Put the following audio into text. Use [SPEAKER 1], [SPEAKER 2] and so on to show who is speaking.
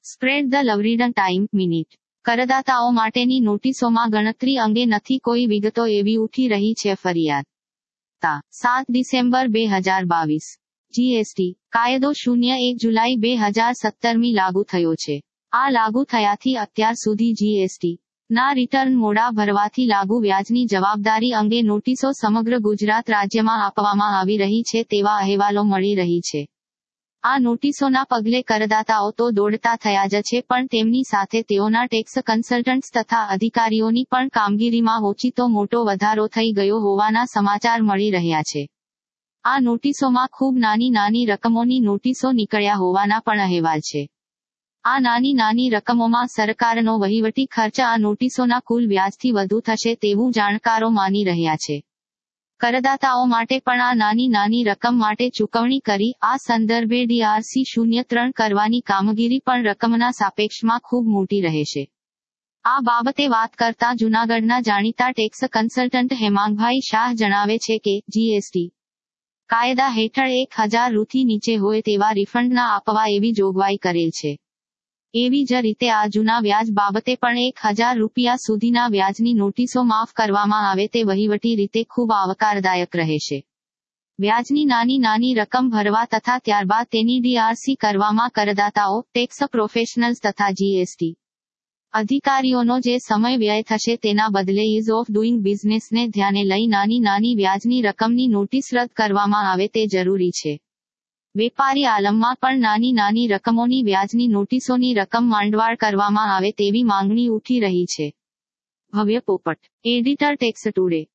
[SPEAKER 1] Spread the લવરીડન time minute. કરદાતાઓ માટેની નોટિસોમાં ગણતરી અંગે નથી કોઈ વિગતો એવી ઉઠી રહી છે ફરિયાદ. 7 ડિસેમ્બર 2022. જીએસટી કાયદો 01 જુલાઈ 2017 લાગુ થયો છે. આ લાગુ થયાથી અત્યાર સુધી જીએસટી ના રિટર્ન મોડા ભરવાથી લાગુ વ્યાજની જવાબદારી અંગે નોટિસો સમગ્ર ગુજરાત રાજ્યમાં આપવામાં આવી રહી છે તેવા અહેવાલો મળી રહી છે. આ નોટિસોના પગલે કરદાતાઓ તો દોડતા થયા જ છે, પણ તેમની સાથે તેઓના ટેક્સ કન્સલ્ટન્ટ્સ તથા અધિકારીઓની પણ કામગીરીમાં ઓચિતો મોટો વધારો થઈ ગયો હોવાના સમાચાર મળી રહ્યા છે. આ નોટિસોમાં ખૂબ નાની રકમોની નોટિસો નીકળ્યા હોવાના પણ અહેવાલ છે. આ નાની રકમોમાં સરકારનો વહીવટી ખર્ચ આ નોટિસોના કુલ વ્યાજથી વધુ થશે તેવું જાણકારો માની રહ્યા છે. કરદાતાઓ માટે પણ આ નાની રકમ માટે ચૂકવણી કરી આ સંદર્ભે DRC 03 કરવાની કામગીરી પણ રકમના સાપેક્ષમાં ખૂબ મોટી રહેશે. આ બાબતે વાત કરતા જૂનાગઢના જાણીતા ટેક્સ કન્સલ્ટન્ટ હેમાંગભાઈ શાહ જણાવે છે કે જીએસટી કાયદા હેઠળ 1000 રૂથી નીચે હોય તેવા રિફંડ ના આપવા એવી જોગવાઈ કરેલ છે. એવી જ રીતે આ જૂના વ્યાજ બાબતે પણ 1000 રૂપિયા સુધીના વ્યાજની નોટિસો માફ કરવામાં આવે તે વહીવટી રીતે ખૂબ આવકારદાયક રહેશે. વ્યાજની નાની રકમ ભરવા તથા ત્યારબાદ તેની DRC કરવામાં કરદાતાઓ, ટેક્સ પ્રોફેશનલ્સ તથા જીએસટી અધિકારીઓનો જે સમય વ્યય થશે તેના બદલે ઇઝ ઓફ ડુઇંગ બિઝનેસને ધ્યાને લઈ નાની વ્યાજની રકમની નોટિસ રદ કરવામાં આવે તે જરૂરી છે. વેપારી આલમમાં પણ નાની રકમોની વ્યાજની નોટિસોની રકમ માંડવાળ કરવામાં આવે તેવી માંગણી ઉઠી રહી છે. ભવ્ય પોપટ, એડિટર ટેક્સ ટુડે.